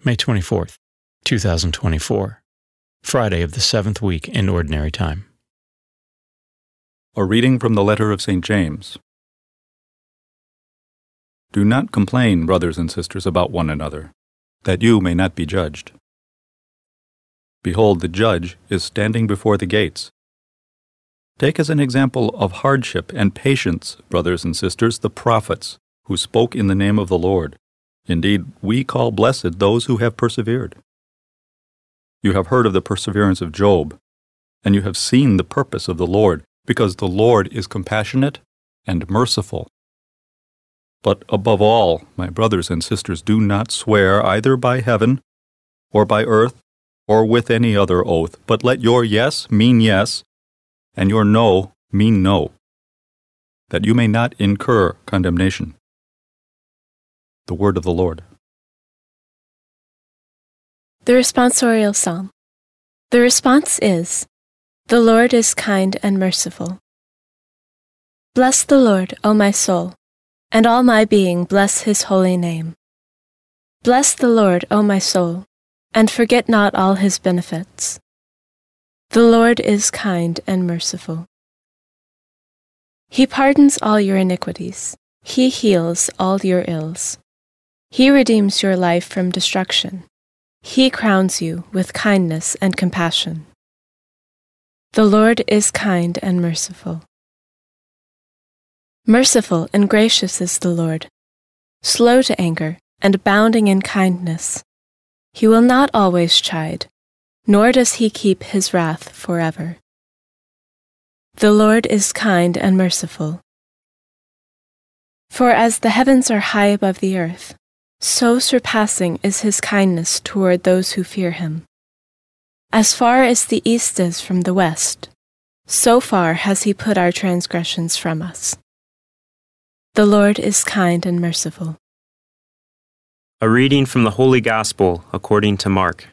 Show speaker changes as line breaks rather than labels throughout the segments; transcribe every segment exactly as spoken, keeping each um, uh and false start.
May twenty-fourth, two thousand twenty-four, Friday of the seventh week in Ordinary Time.
A reading from the letter of Saint James. Do not complain, brothers and sisters, about one another, that you may not be judged. Behold, the judge is standing before the gates. Take as an example of hardship and patience, brothers and sisters, the prophets who spoke in the name of the Lord. Indeed, we call blessed those who have persevered. You have heard of the perseverance of Job, and you have seen the purpose of the Lord, because the Lord is compassionate and merciful. But above all, my brothers and sisters, do not swear either by heaven, or by earth, or with any other oath, but let your yes mean yes, and your no mean no, that you may not incur condemnation. The word of the Lord.
The responsorial psalm. The response is, "The Lord is kind and merciful." Bless the Lord, O my soul, and all my being bless his holy name. Bless the Lord, O my soul, and forget not all his benefits. The Lord is kind and merciful. He pardons all your iniquities. He heals all your ills. He redeems your life from destruction. He crowns you with kindness and compassion. The Lord is kind and merciful. Merciful and gracious is the Lord, slow to anger and abounding in kindness. He will not always chide, nor does he keep his wrath forever. The Lord is kind and merciful. For as the heavens are high above the earth, so surpassing is his kindness toward those who fear him. As far as the east is from the west, so far has he put our transgressions from us. The Lord is kind and merciful.
A reading from the Holy Gospel according to Mark.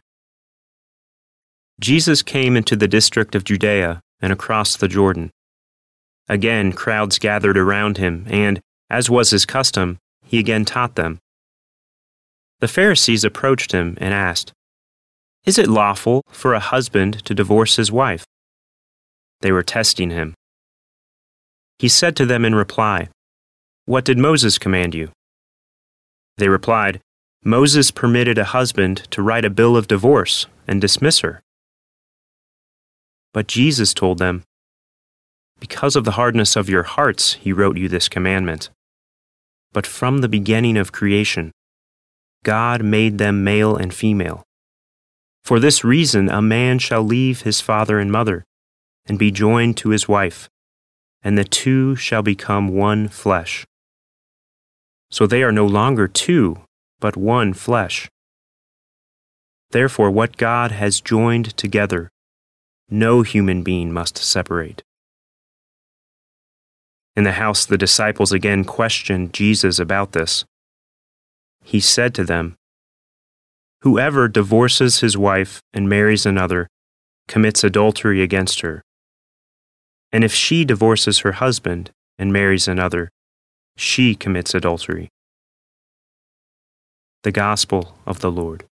Jesus came into the district of Judea and across the Jordan. Again, crowds gathered around him, and, as was his custom, he again taught them. The Pharisees approached him and asked, "Is it lawful for a husband to divorce his wife?" They were testing him. He said to them in reply, "What did Moses command you?" They replied, "Moses permitted a husband to write a bill of divorce and dismiss her." But Jesus told them, "Because of the hardness of your hearts he wrote you this commandment. But from the beginning of creation, God made them male and female. For this reason a man shall leave his father and mother, and be joined to his wife, and the two shall become one flesh. So they are no longer two, but one flesh. Therefore what God has joined together, no human being must separate." In the house the disciples again questioned Jesus about this. He said to them, "Whoever divorces his wife and marries another commits adultery against her. And if she divorces her husband and marries another, she commits adultery." The Gospel of the Lord.